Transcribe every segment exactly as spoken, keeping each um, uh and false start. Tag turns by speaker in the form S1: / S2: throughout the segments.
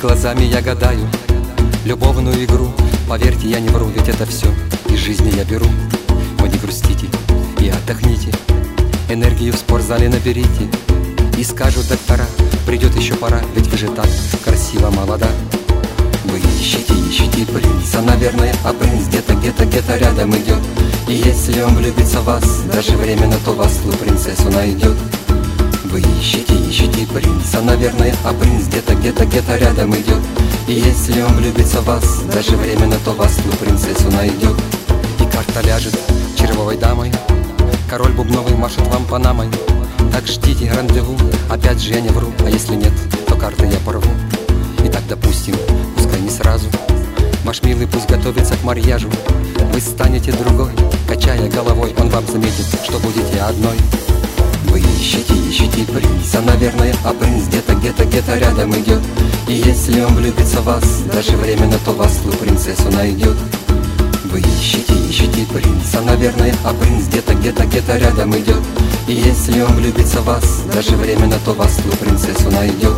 S1: глазами я гадаю любовную игру. Поверьте, я не вру, ведь это все из жизни я беру. Вы не грустите и отдохните, энергию в спортзале наберите. И скажут доктора, придет еще пора, ведь вы же так красиво молода. Вы ищите, ищите принца, наверное, а принц где-то, где-то, где-то рядом идет. И если он влюбится в вас, даже временно, то вас свою принцессу найдет. Вы ищите, ищите принца, наверное, а принц где-то, где-то, где-то рядом идет. И если он влюбится в вас, даже временно, то вас свою принцессу найдет. И карта ляжет червовой дамой, король бубновый машет вам панамой. Так ждите рандеву, опять же я не вру, а если нет, то карты я порву. И так допустим, пускай не сразу, ваш милый пусть готовится к марьяжу. Вы станете другой, качая головой, он вам заметит, что будете одной. Вы ищите, ищите принца, наверное, а принц где-то, где-то, где-то рядом идет. И если он влюбится в вас, даже временно, то вас свою принцессу найдет. Вы ищите, ищите принца, наверное, а принц где-то, где-то, где-то рядом идет. И если он влюбится в вас, даже временно, то вас свою принцессу найдет.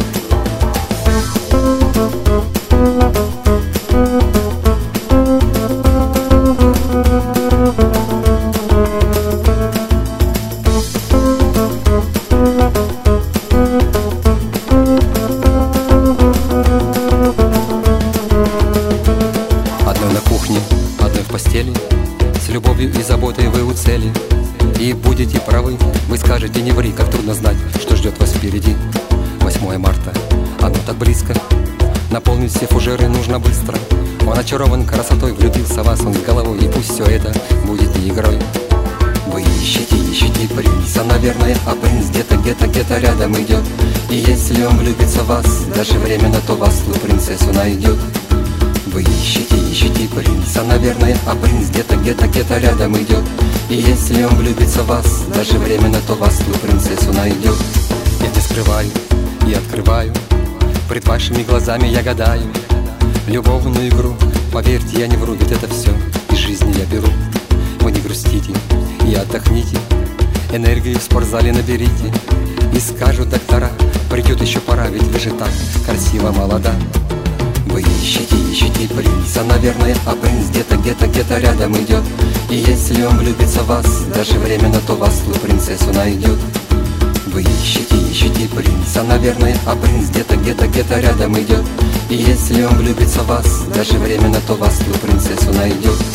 S1: Одной на кухне, одной в постели, с любовью и заботой вы у цели. И будете правы, вы скажете не ври, как трудно знать, что ждет вас впереди. Восьмое марта, оно так близко, наполнить все фужеры нужно быстро. Он очарован красотой, влюбился в вас он с головой, и пусть все это будет не игрой. Вы ищите, ищите принца, наверное, а принц где-то, где-то, где-то рядом идет. И если он влюбится в вас, даже временно, то вас свою принцессу найдет. Вы ищите, ищите принца, наверное, а принц где-то, где-то, где-то рядом идет. И если он влюбится в вас, даже временно, то вас свою принцессу найдет. Я не скрываю и открываю, пред вашими глазами я гадаю любовную игру. Поверьте, я не вру, ведь это все из жизни я беру. Вы не грустите и отдохните, энергию в спортзале наберите. И скажут доктора, придет еще пора, ведь вы же так красиво молода. Вы ищите, ищите принца, наверное, а принц где-то, где-то, где-то рядом идет. И если он влюбится в вас, даже временно, то вас свою принцессу найдет. Вы ищите, ищите принца, наверное, а принц где-то, где-то, где-то рядом идет. И если он влюбится в вас, даже временно, то вас свою принцессу найдет.